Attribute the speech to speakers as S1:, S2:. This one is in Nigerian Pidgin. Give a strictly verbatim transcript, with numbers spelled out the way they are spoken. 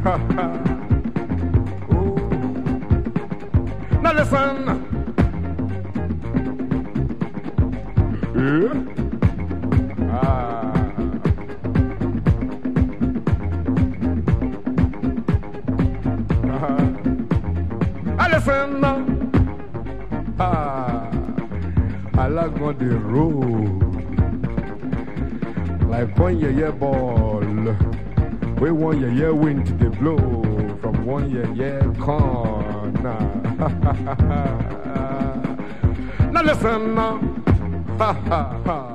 S1: Oh. Now listen. Yeah. Ah. Uh-huh. Now listen. Ah. I like on the road. Like one year, year ball. We one year, year wind to the blow from one year, year corner. Now listen now. Ha ha ha.